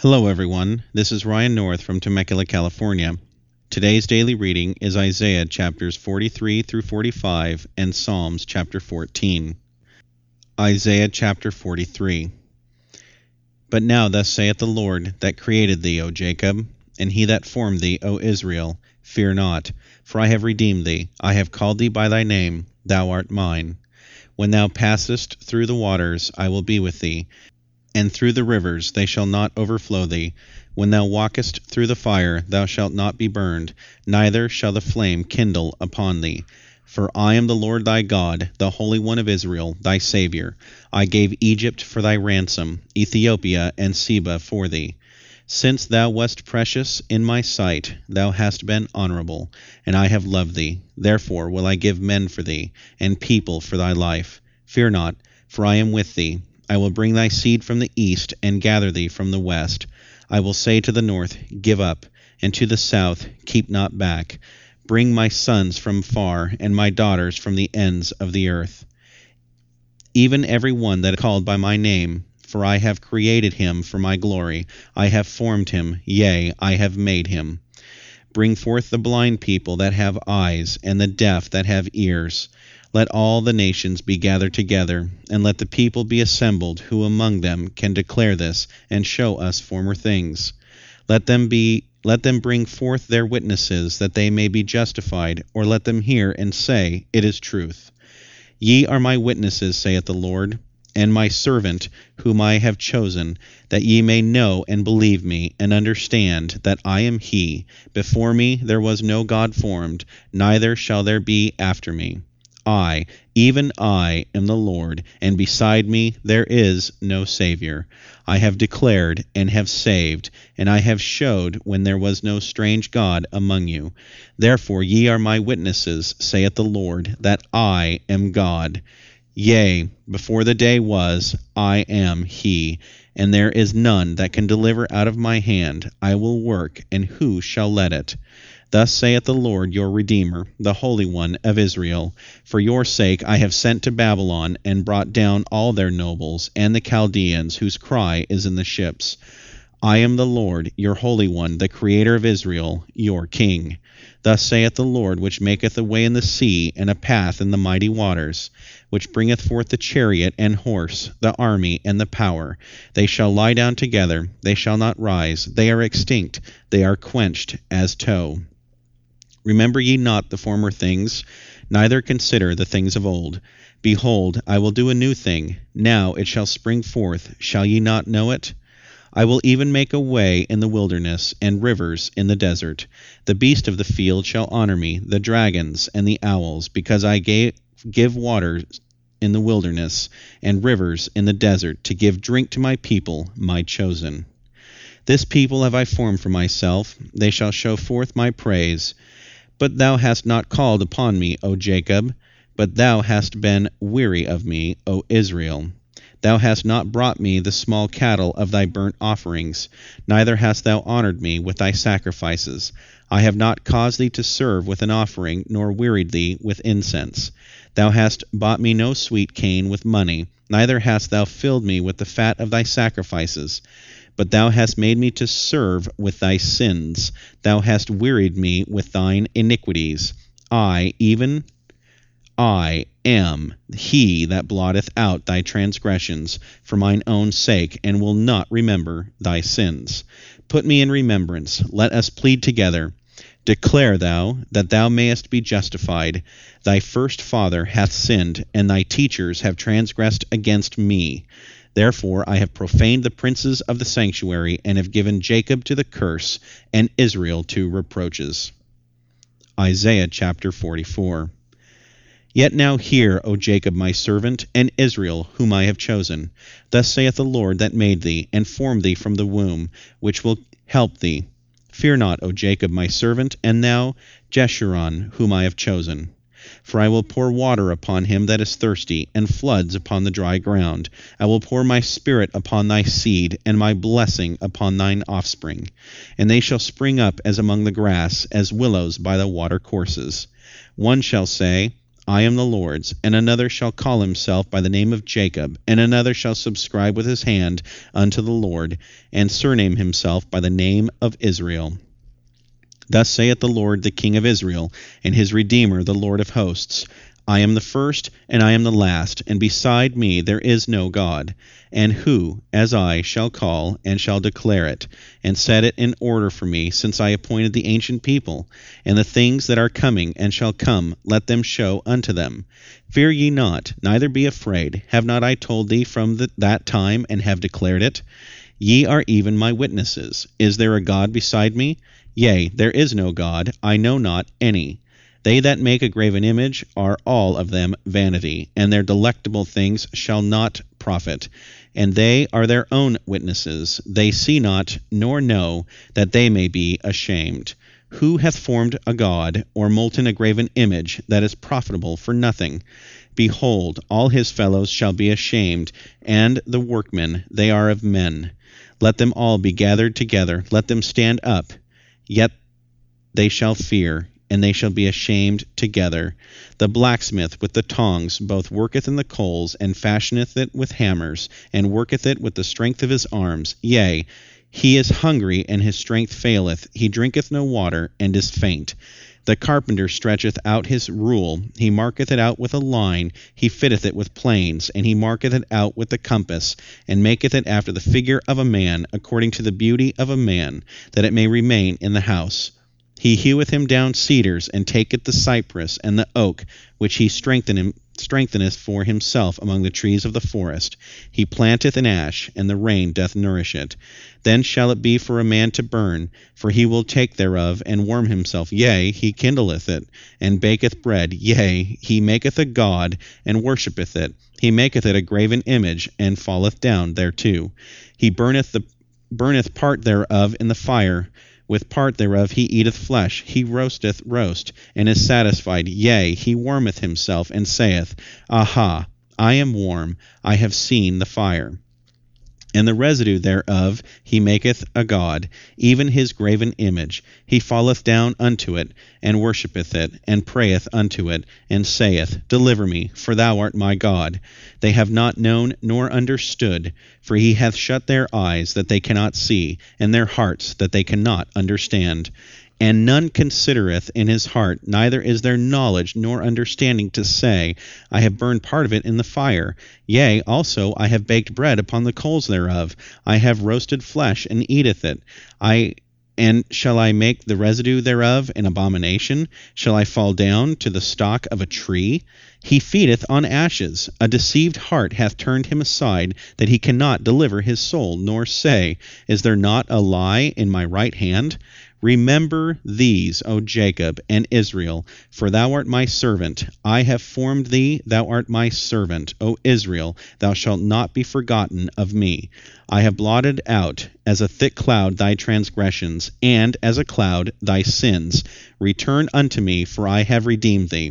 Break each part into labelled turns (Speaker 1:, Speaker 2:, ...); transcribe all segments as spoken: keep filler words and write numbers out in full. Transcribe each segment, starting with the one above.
Speaker 1: Hello everyone, this is Ryan North from Temecula, California. Today's daily reading is Isaiah chapters forty-three through forty-five and Psalms chapter fourteen. Isaiah chapter forty-three. But now thus saith the Lord that created thee, O Jacob, and he that formed thee, O Israel, fear not, for I have redeemed thee, I have called thee by thy name, thou art mine. When thou passest through the waters, I will be with thee, and through the rivers they shall not overflow thee. When thou walkest through the fire, thou shalt not be burned, neither shall the flame kindle upon thee. For I am the Lord thy God, the Holy One of Israel, thy Saviour. I gave Egypt for thy ransom, Ethiopia and Seba for thee. Since thou wast precious in my sight, thou hast been honorable, and I have loved thee. Therefore will I give men for thee, and people for thy life. Fear not, for I am with thee. I will bring thy seed from the east, and gather thee from the west. I will say to the north, Give up, and to the south, Keep not back. Bring my sons from far, and my daughters from the ends of the earth. Even every one that is called by my name, for I have created him for my glory. I have formed him, yea, I have made him. Bring forth the blind people that have eyes, and the deaf that have ears. Let all the nations be gathered together, and let the people be assembled, who among them can declare this, and show us former things. Let them be, let them bring forth their witnesses, that they may be justified, or let them hear and say, It is truth. Ye are my witnesses, saith the Lord, and my servant, whom I have chosen, that ye may know and believe me, and understand that I am he. Before me there was no God formed, neither shall there be after me. I, even I, am the Lord, and beside me there is no Savior. I have declared and have saved, and I have showed when there was no strange God among you. Therefore ye are my witnesses, saith the Lord, that I am God. Yea, before the day was, I am he, and there is none that can deliver out of my hand. I will work, and who shall let it? Thus saith the Lord your Redeemer, the Holy One of Israel. For your sake I have sent to Babylon, and brought down all their nobles, and the Chaldeans, whose cry is in the ships. I am the Lord, your Holy One, the Creator of Israel, your King. Thus saith the Lord, which maketh a way in the sea, and a path in the mighty waters, which bringeth forth the chariot and horse, the army and the power. They shall lie down together, they shall not rise, they are extinct, they are quenched as tow. Remember ye not the former things, neither consider the things of old. Behold, I will do a new thing, now it shall spring forth, shall ye not know it? I will even make a way in the wilderness, and rivers in the desert. The beast of the field shall honor me, the dragons and the owls, because I gave, give waters in the wilderness, and rivers in the desert, to give drink to my people, my chosen. This people have I formed for myself, they shall show forth my praise. But thou hast not called upon me, O Jacob, but thou hast been weary of me, O Israel. Thou hast not brought me the small cattle of thy burnt offerings, neither hast thou honored me with thy sacrifices. I have not caused thee to serve with an offering, nor wearied thee with incense. Thou hast bought me no sweet cane with money, neither hast thou filled me with the fat of thy sacrifices. But thou hast made me to serve with thy sins. Thou hast wearied me with thine iniquities. I, even I, am he that blotteth out thy transgressions for mine own sake, and will not remember thy sins. Put me in remembrance, let us plead together. Declare thou, that thou mayest be justified. Thy first father hath sinned, and thy teachers have transgressed against me. Therefore I have profaned the princes of the sanctuary, and have given Jacob to the curse, and Israel to reproaches. Isaiah chapter forty-four. Yet now hear, O Jacob my servant, and Israel whom I have chosen. Thus saith the Lord that made thee, and formed thee from the womb, which will help thee. Fear not, O Jacob my servant, and thou, Jeshurun, whom I have chosen. For I will pour water upon him that is thirsty, and floods upon the dry ground. I will pour my spirit upon thy seed, and my blessing upon thine offspring. And they shall spring up as among the grass, as willows by the watercourses. One shall say, I am the Lord's, and another shall call himself by the name of Jacob, and another shall subscribe with his hand unto the Lord, and surname himself by the name of Israel. Thus saith the Lord, the King of Israel, and his Redeemer, the Lord of hosts, I am the first, and I am the last, and beside me there is no God. And who, as I, shall call, and shall declare it, and set it in order for me, since I appointed the ancient people, and the things that are coming and shall come, let them show unto them. Fear ye not, neither be afraid. Have not I told thee from the, that time, and have declared it? Ye are even my witnesses. Is there a God beside me? Yea, there is no God, I know not any. They that make a graven image are all of them vanity, and their delectable things shall not profit. And they are their own witnesses. They see not, nor know, that they may be ashamed. Who hath formed a god, or molten a graven image, that is profitable for nothing? Behold, all his fellows shall be ashamed, and the workmen, they are of men. Let them all be gathered together, let them stand up. Yet they shall fear, and they shall be ashamed together. The blacksmith with the tongs both worketh in the coals, and fashioneth it with hammers, and worketh it with the strength of his arms. Yea, he is hungry, and his strength faileth. He drinketh no water, and is faint. The carpenter stretcheth out his rule. He marketh it out with a line. He fitteth it with planes, and he marketh it out with the compass, and maketh it after the figure of a man, according to the beauty of a man, that it may remain in the house. He heweth him down cedars, and taketh the cypress and the oak, which he strengtheneth for himself among the trees of the forest. He planteth an ash, and the rain doth nourish it. Then shall it be for a man to burn, for he will take thereof, and warm himself. Yea, he kindleth it, and baketh bread. Yea, he maketh a god, and worshippeth it. He maketh it a graven image, and falleth down thereto. He burneth the burneth part thereof in the fire. With part thereof he eateth flesh, he roasteth roast, and is satisfied. Yea, he warmeth himself, and saith, Aha, I am warm, I have seen the fire. And the residue thereof he maketh a god, even his graven image. He falleth down unto it, and worshippeth it, and prayeth unto it, and saith, Deliver me, for thou art my God. They have not known nor understood, for he hath shut their eyes that they cannot see, and their hearts that they cannot understand. And none considereth in his heart, neither is there knowledge nor understanding to say, I have burned part of it in the fire. Yea, also I have baked bread upon the coals thereof. I have roasted flesh, and eateth it. I And shall I make the residue thereof an abomination? Shall I fall down to the stock of a tree? He feedeth on ashes. A deceived heart hath turned him aside, that he cannot deliver his soul, nor say, Is there not a lie in my right hand? Remember these, O Jacob and Israel, for thou art my servant. I have formed thee, thou art my servant. O Israel, thou shalt not be forgotten of me. I have blotted out as a thick cloud thy transgressions, and as a cloud thy sins. Return unto me, for I have redeemed thee.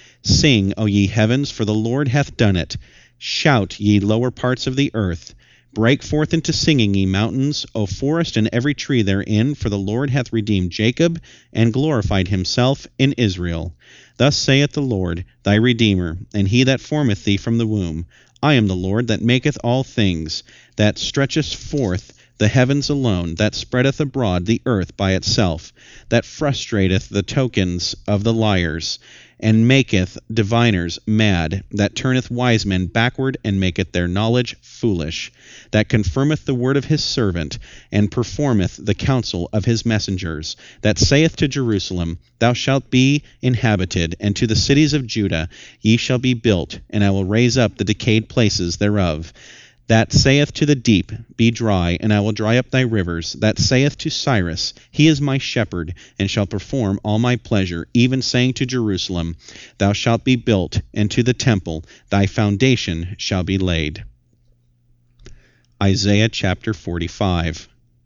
Speaker 1: Sing, O ye heavens, for the Lord hath done it. Shout, ye lower parts of the earth. Break forth into singing, ye mountains, O forest and every tree therein, for the Lord hath redeemed Jacob, and glorified himself in Israel. Thus saith the Lord, thy Redeemer, and he that formeth thee from the womb. I am the Lord that maketh all things, that stretcheth forth the heavens alone, that spreadeth abroad the earth by itself, that frustrateth the tokens of the liars, and maketh diviners mad, that turneth wise men backward, and maketh their knowledge foolish, that confirmeth the word of his servant, and performeth the counsel of his messengers, that saith to Jerusalem, Thou shalt be inhabited, and to the cities of Judah, Ye shall be built, and I will raise up the decayed places thereof. That saith to the deep, Be dry, and I will dry up thy rivers. That saith to Cyrus, He is my shepherd, and shall perform all my pleasure, even saying to Jerusalem, Thou shalt be built, and to the temple, Thy foundation shall be laid. Isaiah chapter forty-five.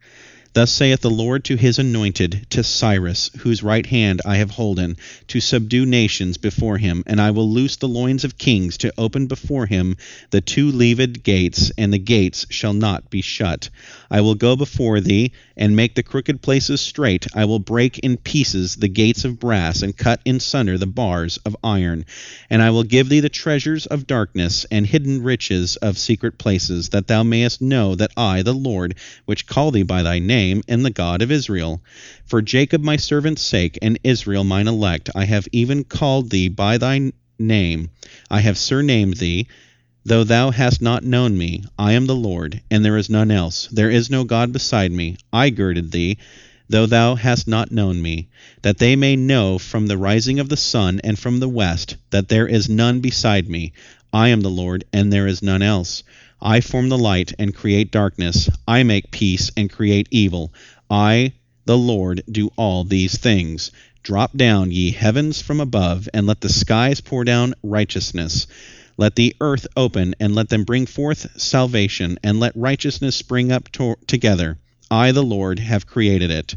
Speaker 1: Thus saith the Lord to his anointed, to Cyrus, whose right hand I have holden, to subdue nations before him, and I will loose the loins of kings, to open before him the two-leaved gates, and the gates shall not be shut. I will go before thee, and make the crooked places straight. I will break in pieces the gates of brass, and cut in sunder the bars of iron. And I will give thee the treasures of darkness, and hidden riches of secret places, that thou mayest know that I, the Lord, which call thee by thy name, am the God of Israel. For Jacob my servant's sake, and Israel mine elect, I have even called thee by thy name. I have surnamed thee, though thou hast not known me. I am the Lord, and there is none else. There is no God beside me. I girded thee, though thou hast not known me, that they may know from the rising of the sun and from the west, that there is none beside me. I am the Lord, and there is none else. I form the light and create darkness. I make peace and create evil. I, the Lord, do all these things. Drop down, ye heavens, from above, and let the skies pour down righteousness. Let the earth open, and let them bring forth salvation, and let righteousness spring up to- together. I, the Lord, have created it.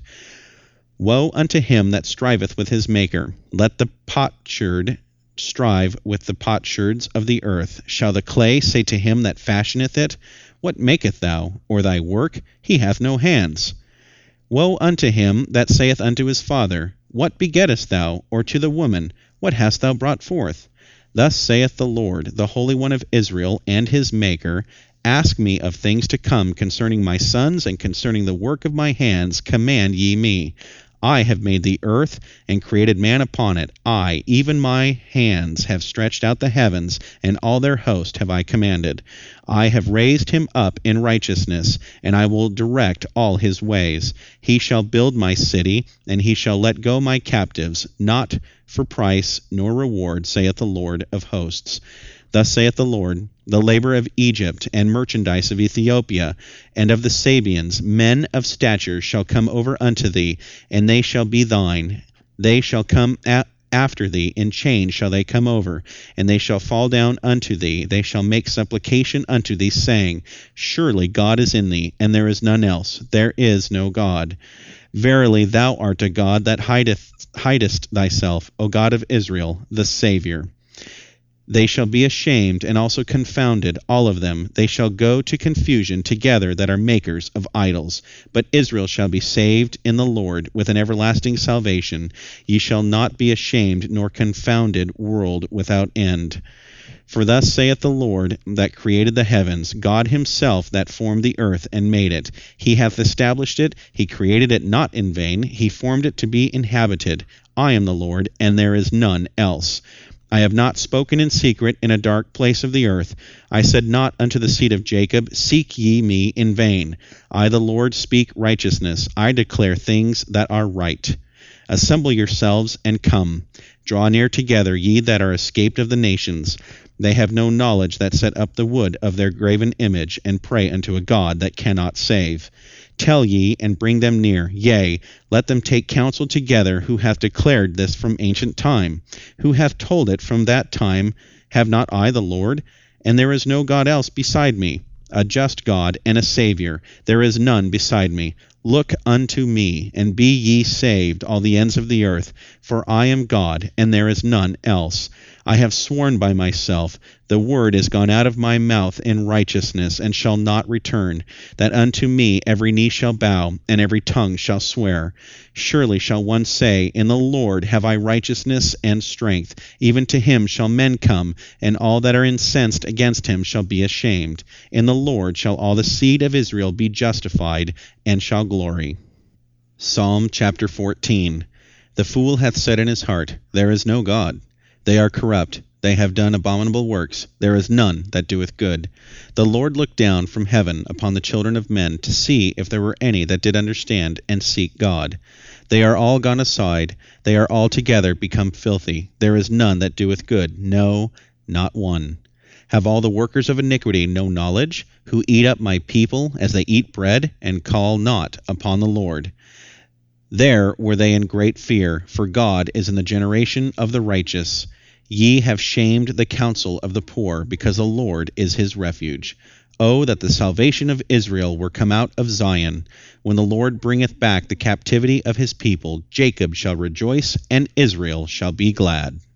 Speaker 1: Woe unto him that striveth with his Maker. Let the potsherd strive with the potsherds of the earth. Shall the clay say to him that fashioneth it, What maketh thou? Or thy work? He hath no hands. Woe unto him that saith unto his father, What begettest thou? Or to the woman, What hast thou brought forth? Thus saith the Lord, the Holy One of Israel, and his Maker, Ask me of things to come concerning my sons, and concerning the work of my hands, command ye me. I have made the earth, and created man upon it. I, even my hands, have stretched out the heavens, and all their host have I commanded. I have raised him up in righteousness, and I will direct all his ways. He shall build my city, and he shall let go my captives, not for price nor reward, saith the Lord of hosts. Thus saith the Lord, the labor of Egypt, and merchandise of Ethiopia, and of the Sabians, men of stature, shall come over unto thee, and they shall be thine. They shall come a- after thee, in chains shall they come over, and they shall fall down unto thee. They shall make supplication unto thee, saying, Surely God is in thee, and there is none else. There is no God. Verily thou art a God that hideth, hidest thyself, O God of Israel, the Savior. They shall be ashamed and also confounded, all of them. They shall go to confusion together that are makers of idols. But Israel shall be saved in the Lord with an everlasting salvation. Ye shall not be ashamed nor confounded, world without end. For thus saith the Lord that created the heavens, God himself that formed the earth and made it. He hath established it, he created it not in vain, he formed it to be inhabited. I am the Lord, and there is none else. I have not spoken in secret in a dark place of the earth. I said not unto the seed of Jacob, Seek ye me in vain. I, the Lord, speak righteousness. I declare things that are right. Assemble yourselves and come. Draw near together, ye that are escaped of the nations. They have no knowledge that set up the wood of their graven image, and pray unto a God that cannot save. Tell ye, and bring them near, yea, let them take counsel together, who hath declared this from ancient time, who hath told it from that time. Have not I the Lord? And there is no God else beside me, a just God and a Savior. There is none beside me. Look unto me, and be ye saved, all the ends of the earth, for I am God, and there is none else. I have sworn by myself, the word is gone out of my mouth in righteousness, and shall not return, that unto me every knee shall bow, and every tongue shall swear. Surely shall one say, In the Lord have I righteousness and strength. Even to him shall men come, and all that are incensed against him shall be ashamed. In the Lord shall all the seed of Israel be justified, and shall glory. Psalm chapter fourteen. The fool hath said in his heart, There is no God. They are corrupt, they have done abominable works, there is none that doeth good. The Lord looked down from heaven upon the children of men, to see if there were any that did understand and seek God. They are all gone aside, they are altogether become filthy. There is none that doeth good, no, not one. Have all the workers of iniquity no knowledge, who eat up my people as they eat bread, and call not upon the Lord? There were they in great fear, for God is in the generation of the righteous. Ye have shamed the counsel of the poor, because the Lord is his refuge. Oh, that the salvation of Israel were come out of Zion! When the Lord bringeth back the captivity of his people, Jacob shall rejoice, and Israel shall be glad.